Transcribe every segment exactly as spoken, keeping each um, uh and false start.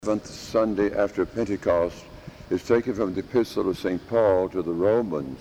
seventh Sunday after Pentecost is taken from the Epistle of Saint Paul to the Romans.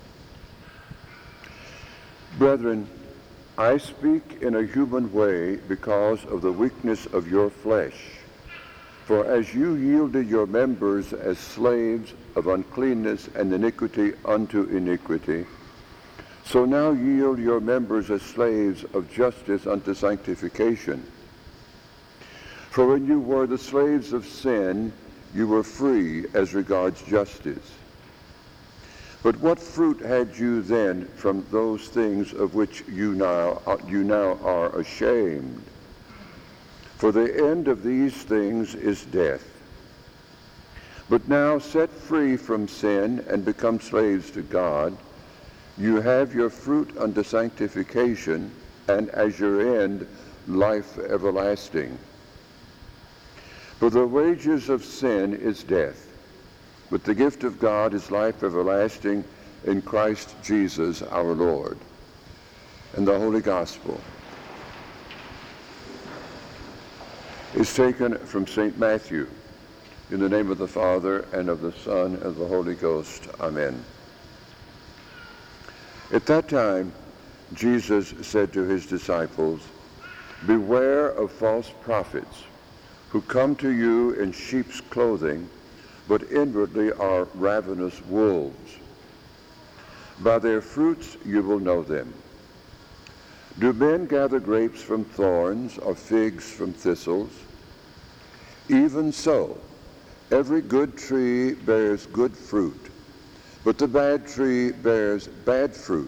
Brethren, I speak in a human way because of the weakness of your flesh. For as you yielded your members as slaves of uncleanness and iniquity unto iniquity, so now yield your members as slaves of justice unto sanctification. For when you were the slaves of sin, you were free as regards justice. But what fruit had you then from those things of which you now, you now are ashamed? For the end of these things is death. But now set free from sin and become slaves to God, you have your fruit unto sanctification, and as your end, life everlasting. For the wages of sin is death, but the gift of God is life everlasting in Christ Jesus our Lord. And the Holy Gospel is taken from Saint Matthew. In the name of the Father, and of the Son, and of the Holy Ghost. Amen. At that time, Jesus said to his disciples, "Beware of false prophets, who come to you in sheep's clothing, but inwardly are ravenous wolves. By their fruits you will know them. Do men gather grapes from thorns, or figs from thistles? Even so, every good tree bears good fruit, but the bad tree bears bad fruit.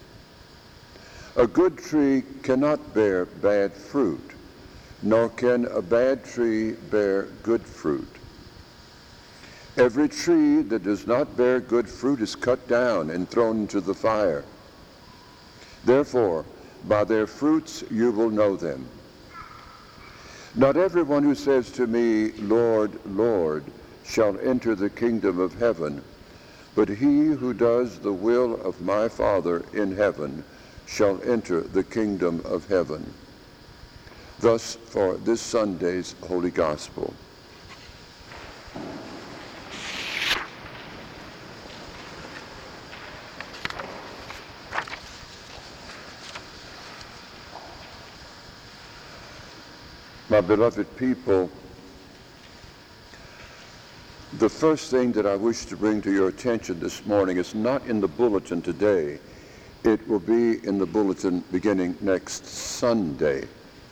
A good tree cannot bear bad fruit, nor can a bad tree bear good fruit. Every tree that does not bear good fruit is cut down and thrown into the fire. Therefore, by their fruits you will know them. Not everyone who says to me, 'Lord, Lord,' shall enter the kingdom of heaven, but he who does the will of my Father in heaven shall enter the kingdom of heaven." Thus for this Sunday's Holy Gospel. My beloved people, the first thing that I wish to bring to your attention this morning is not in the bulletin today. It will be in the bulletin beginning next Sunday.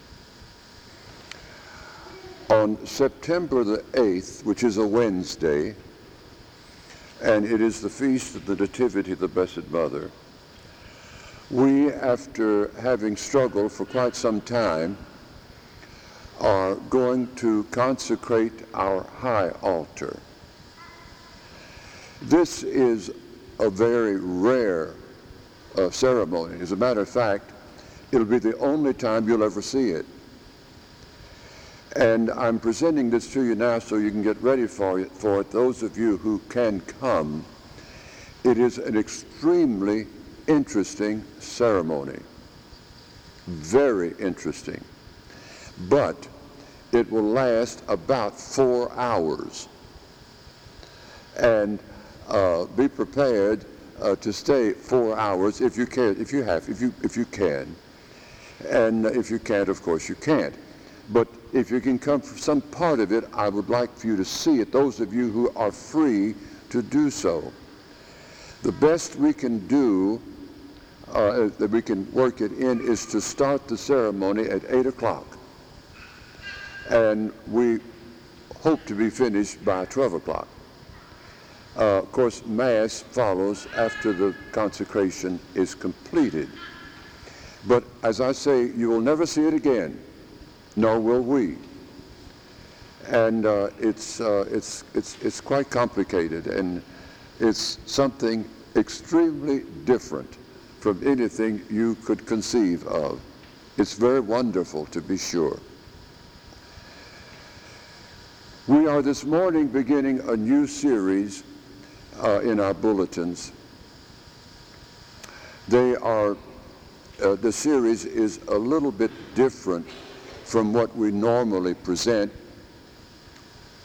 On September the eighth, which is a Wednesday, and it is the feast of the Nativity of the Blessed Mother, we, after having struggled for quite some time, are going to consecrate our high altar. This is a very rare uh, ceremony. As a matter of fact, it'll be the only time you'll ever see it. And I'm presenting this to you now so you can get ready for it, for it. Those of you who can come, it is an extremely interesting ceremony. Very interesting. But it will last about four hours. And uh, be prepared uh, to stay four hours if you can, if you have, if you if you can. And if you can't, of course you can't. But if you can come for some part of it, I would like for you to see it, those of you who are free to do so. The best we can do, uh, that we can work it in, is to start the ceremony at eight o'clock. And we hope to be finished by twelve o'clock. Uh, of course, Mass follows after the consecration is completed. But as I say, you will never see it again. Nor will we. And uh, it's, uh, it's, it's, it's quite complicated, and it's something extremely different from anything you could conceive of. It's very wonderful, to be sure. We are this morning beginning a new series uh, in our bulletins. They are, uh, the series is a little bit different from what we normally present.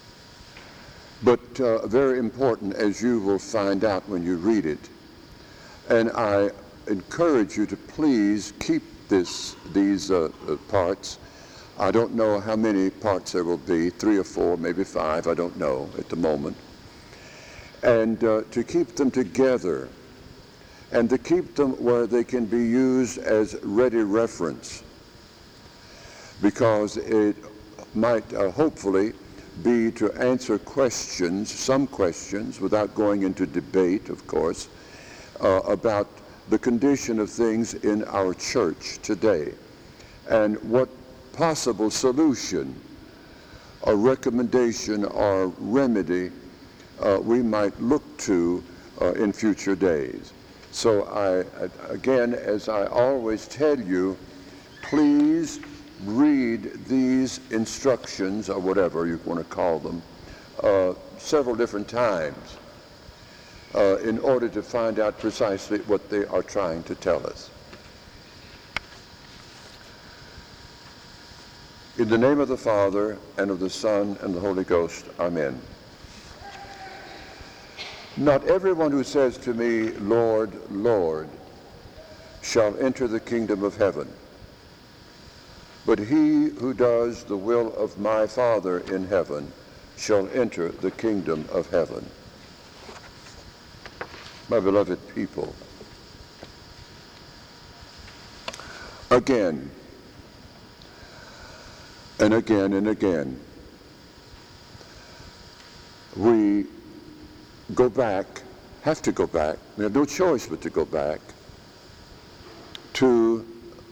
but uh, very important, as you will find out when you read it. And I encourage you to please keep this, these uh, uh, parts. I don't know how many parts there will be, three or four, maybe five, I don't know at the moment. And uh, to keep them together, and to keep them where they can be used as ready reference, because it might uh, hopefully be to answer questions, some questions, without going into debate, of course, uh, about the condition of things in our church today, and what possible solution or recommendation or remedy uh, we might look to uh, in future days. So I, again, as I always tell you, please read these instructions, or whatever you want to call them, uh, several different times uh, in order to find out precisely what they are trying to tell us. In the name of the Father, and of the Son, and the Holy Ghost, amen. Not everyone who says to me, Lord, Lord, shall enter the kingdom of heaven, but he who does the will of my Father in heaven shall enter the kingdom of heaven. My beloved people, again, and again and again, we go back, have to go back, we have no choice but to go back to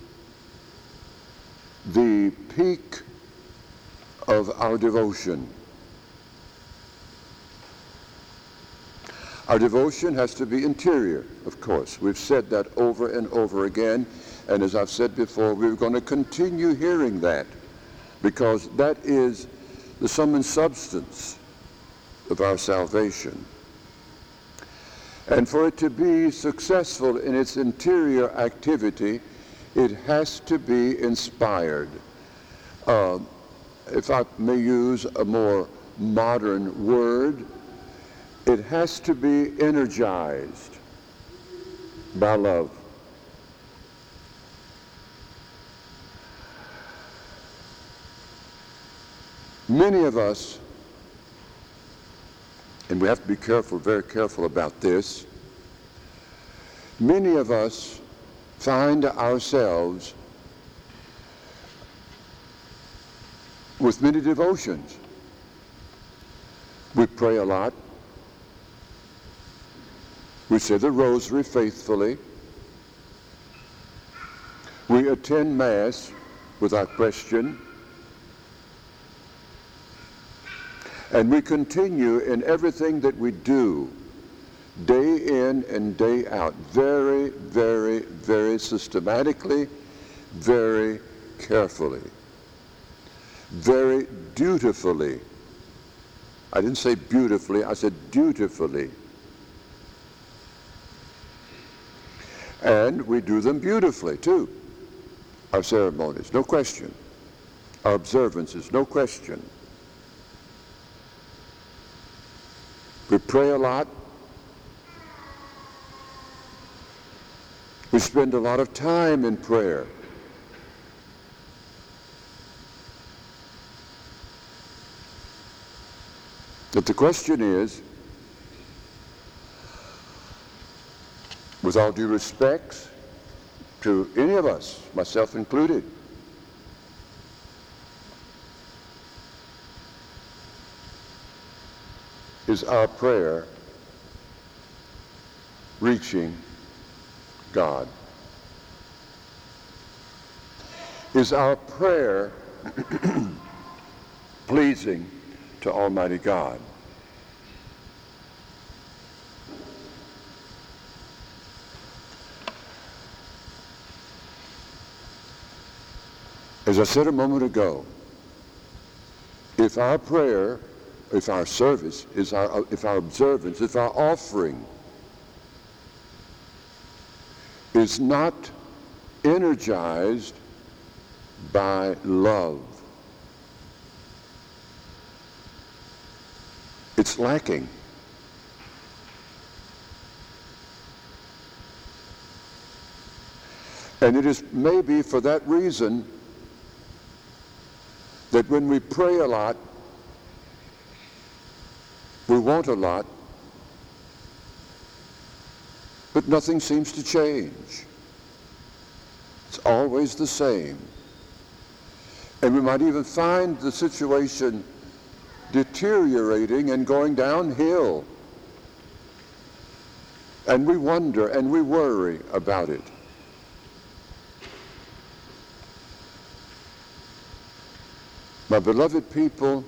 the peak of our devotion. Our devotion has to be interior, of course. We've said that over and over again, and as I've said before, we're going to continue hearing that, because that is the sum and substance of our salvation. And for it to be successful in its interior activity, it has to be inspired. Uh, if I may use a more modern word, it has to be energized by love. Many of us, and we have to be careful, very careful about this, many of us find ourselves with many devotions. We pray a lot. We say the rosary faithfully. We attend Mass without question. And we continue in everything that we do, day in and day out, very, very, very systematically, very carefully, very dutifully. I didn't say beautifully, I said dutifully. And we do them beautifully, too. Our ceremonies, no question. Our observances, no question. We pray a lot. We spend a lot of time in prayer. But the question is, with all due respect to any of us, myself included, is our prayer reaching God? Is our prayer pleasing to Almighty God? As I said a moment ago, if our prayer, if our service, is our, if our observance, if our offering is not energized by love, It's lacking. And it is maybe for that reason that when we pray a lot, we want a lot, but nothing seems to change. It's always the same. And we might even find the situation deteriorating and going downhill. And we wonder and we worry about it. My beloved people,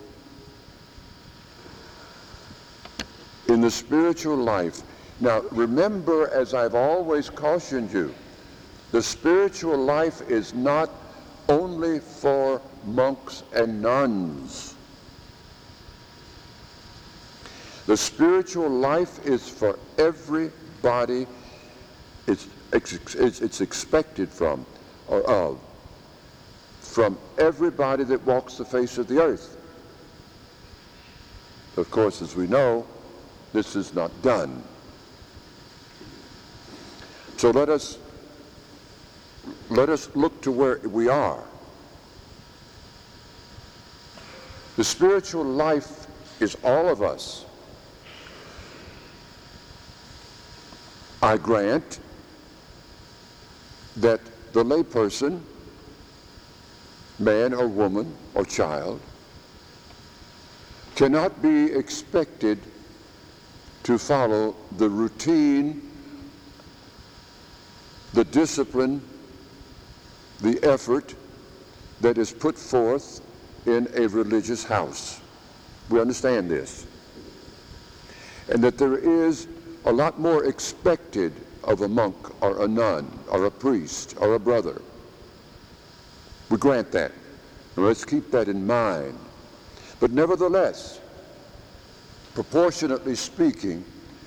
in the spiritual life, now remember, as I've always cautioned you, the spiritual life is not only for monks and nuns. The spiritual life is for everybody. It's, it's, it's expected from or of. From everybody that walks the face of the earth. Of course, as we know, this is not done. So let us let us look to where we are. The spiritual life is all of us. I grant that the layperson, man or woman or child, cannot be expected to follow the routine, the discipline, the effort that is put forth in a religious house. We understand this. And that there is a lot more expected of a monk or a nun or a priest or a brother. We grant that. And let's keep that in mind. But nevertheless, proportionately speaking,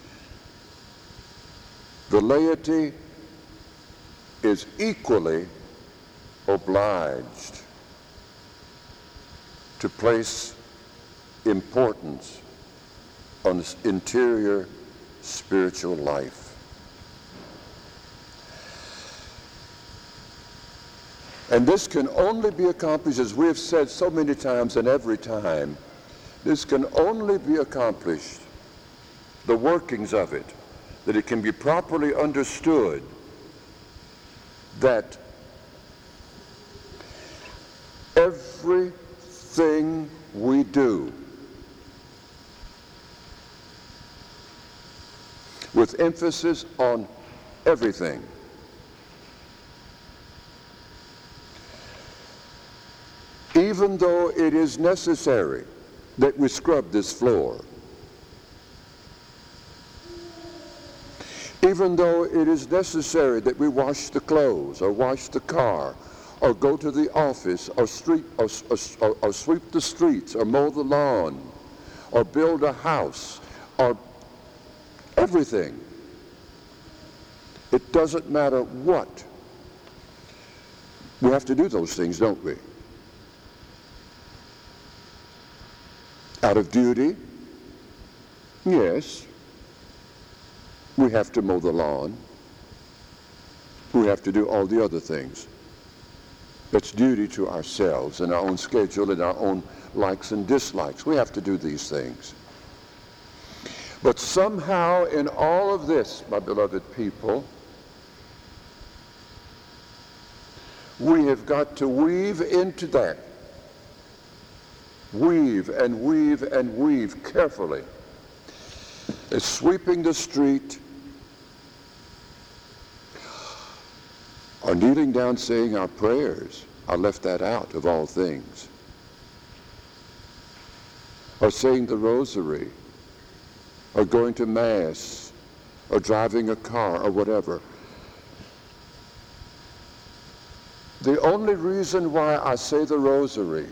the laity is equally obliged to place importance on this interior spiritual life. And this can only be accomplished, as we have said so many times and every time, this can only be accomplished, the workings of it, that it can be properly understood that everything we do, with emphasis on everything, even though it is necessary that we scrub this floor, even though it is necessary that we wash the clothes or wash the car or go to the office or street or, or, or sweep the streets or mow the lawn or build a house or everything. It doesn't matter what. We have to do those things, don't we? Out of duty, yes. We have to mow the lawn. We have to do all the other things. That's duty to ourselves and our own schedule and our own likes and dislikes. We have to do these things. But somehow in all of this, my beloved people, we have got to weave into that. Weave and weave and weave carefully. As sweeping the street, or kneeling down saying our prayers. I left that out of all things. Or saying the rosary, or going to Mass, or driving a car, or whatever. The only reason why I say the rosary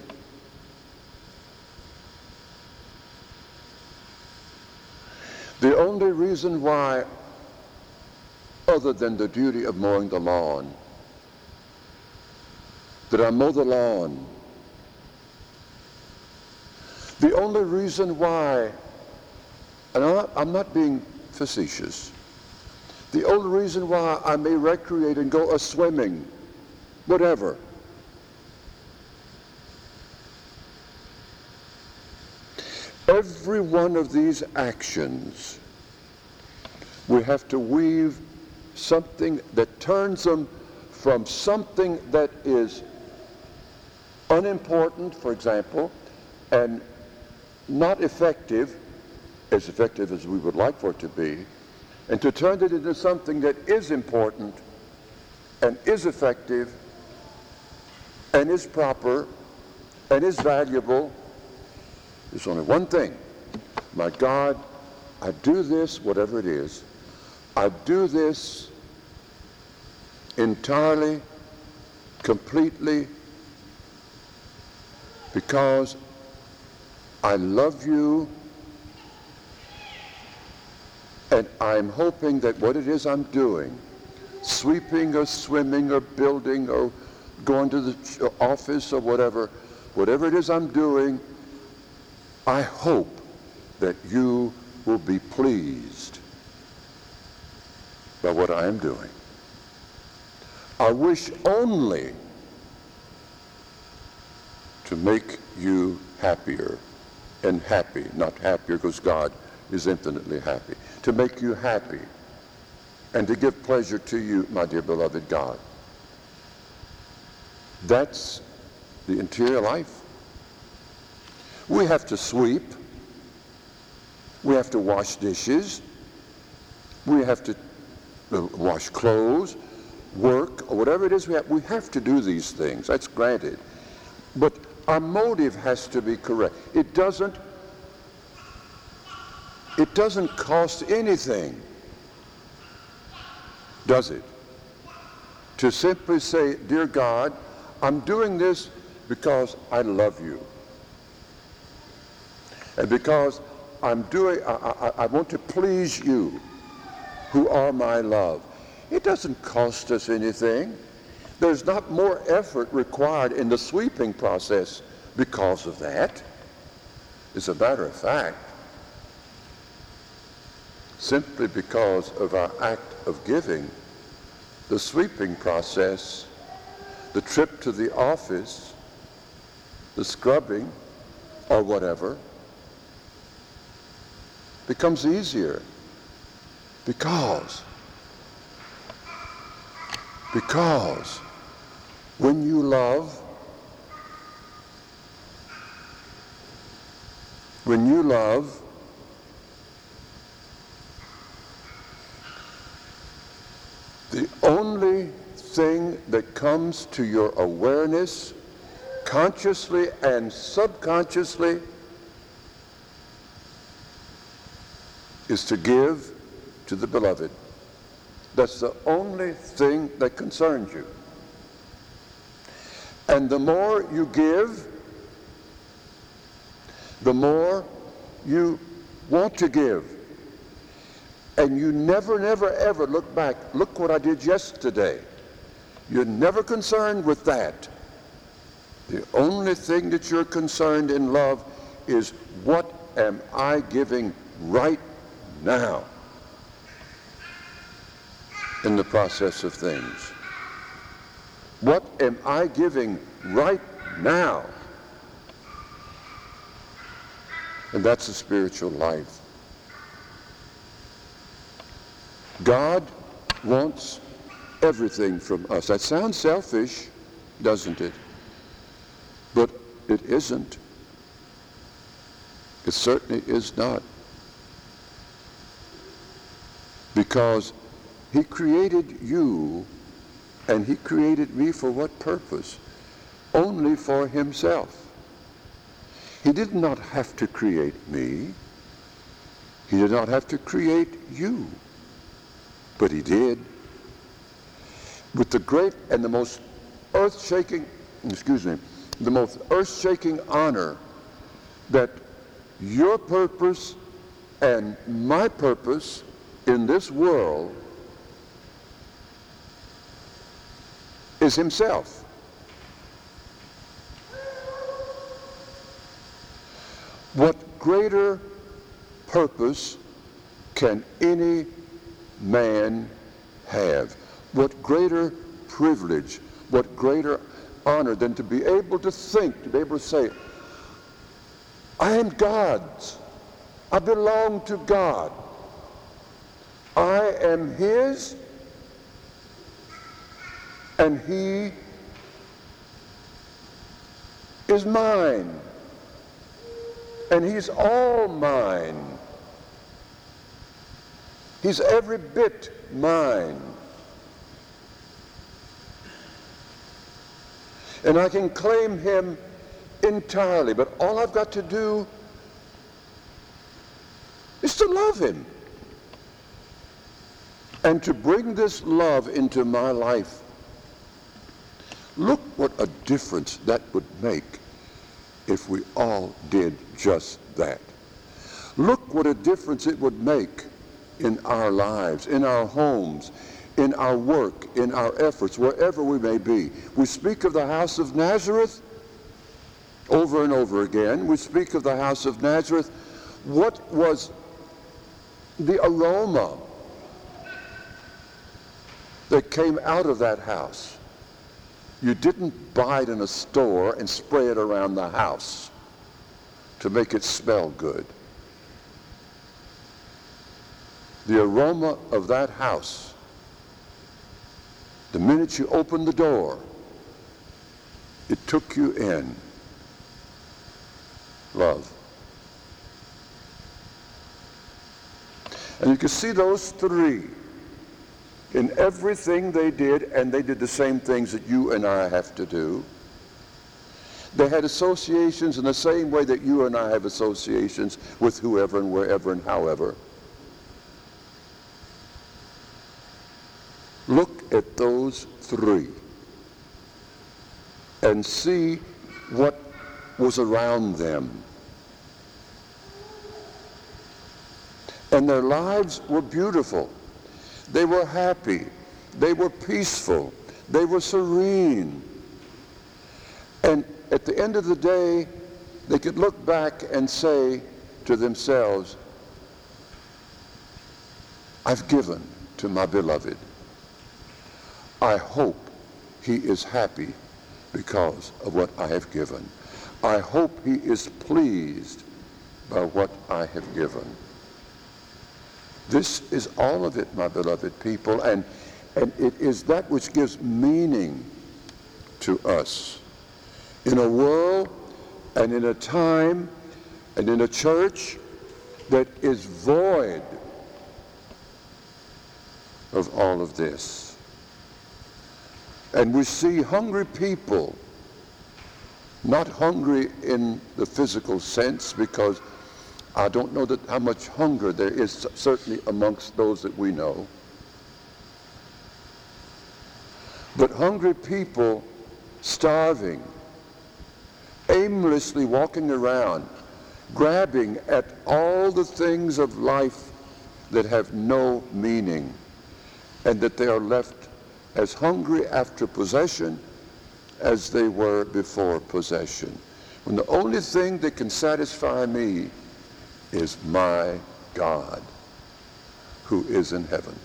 The only reason why, other than the duty of mowing the lawn, that I mow the lawn, the only reason why And I'm not, I'm not being facetious. The only reason why I may recreate and go a-swimming, whatever, every one of these actions, we have to weave something that turns them from something that is unimportant, for example, and not effective, as effective as we would like for it to be, and to turn it into something that is important and is effective and is proper and is valuable. There's only one thing. My God, I do this, whatever it is, I do this entirely, completely, because I love you, and I'm hoping that what it is I'm doing, sweeping or swimming or building or going to the office or whatever, whatever it is I'm doing, I hope that you will be pleased by what I am doing. I wish only to make you happier, and happy, not happier because God is infinitely happy, to make you happy and to give pleasure to you, my dear beloved God. That's the interior life. We have to sweep. We have to wash dishes. We have to uh, wash clothes, work, or whatever it is we have. We have to do these things. That's granted. But our motive has to be correct. It doesn't, it doesn't cost anything, does it? To simply say, dear God, I'm doing this because I love you. And because I'm doing, I, I, I want to please you, who are my love. It doesn't cost us anything. There's not more effort required in the sweeping process because of that. As a matter of fact, simply because of our act of giving, the sweeping process, the trip to the office, the scrubbing, or whatever, becomes easier because because when you love, when you love, the only thing that comes to your awareness, consciously and subconsciously, is to give to the beloved. That's the only thing that concerns you. And the more you give, the more you want to give. And you never, never, ever look back. Look what I did yesterday. You're never concerned with that. The only thing that you're concerned in love is, what am I giving right now in the process of things? What am I giving right now? And that's the spiritual life. God wants everything from us. That sounds selfish, doesn't it? But it isn't. It certainly is not. Because he created you, and he created me for what purpose? Only for himself. He did not have to create me. He did not have to create you. But he did. With the great and the most earth-shaking, excuse me, the most earth-shaking honor that your purpose and my purpose in this world is himself. What greater purpose can any man have? What greater privilege, what greater honor than to be able to think, to be able to say, I am God's. I belong to God. I am His, and He is mine, and He's all mine. He's every bit mine. And I can claim Him entirely, but all I've got to do is to love Him and to bring this love into my life. Look what a difference that would make if we all did just that. Look what a difference it would make in our lives, in our homes, in our work, in our efforts, wherever we may be. We speak of the house of Nazareth over and over again. We speak of the house of Nazareth. What was the aroma that came out of that house? You didn't buy it in a store and spray it around the house to make it smell good. The aroma of that house, the minute you opened the door, it took you in. Love. And you can see those three in everything they did, and they did the same things that you and I have to do. They had associations in the same way that you and I have associations with whoever and wherever and however. Look at those three and see what was around them. And their lives were beautiful. They were happy. They were peaceful. They were serene. And at the end of the day, they could look back and say to themselves, I've given to my beloved. I hope he is happy because of what I have given. I hope he is pleased by what I have given. This is all of it, my beloved people, and, and it is that which gives meaning to us. In a world and in a time and in a church that is void of all of this. And we see hungry people, not hungry in the physical sense, because I don't know that how much hunger there is certainly amongst those that we know. But hungry people starving, aimlessly walking around, grabbing at all the things of life that have no meaning, and that they are left as hungry after possession as they were before possession. When the only thing that can satisfy me is my God who is in heaven.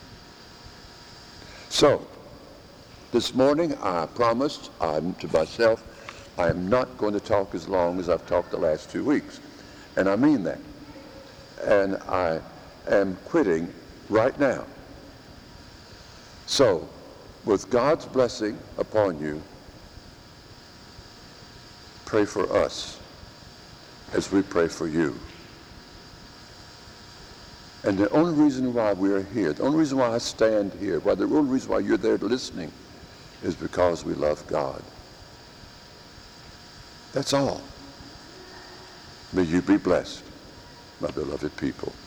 So, this morning I promised I'm to myself, I am not going to talk as long as I've talked the last two weeks. And I mean that. And I am quitting right now. So, with God's blessing upon you, pray for us as we pray for you. And the only reason why we are here, the only reason why I stand here, why the only reason why you're there listening is because we love God. That's all. May you be blessed, my beloved people.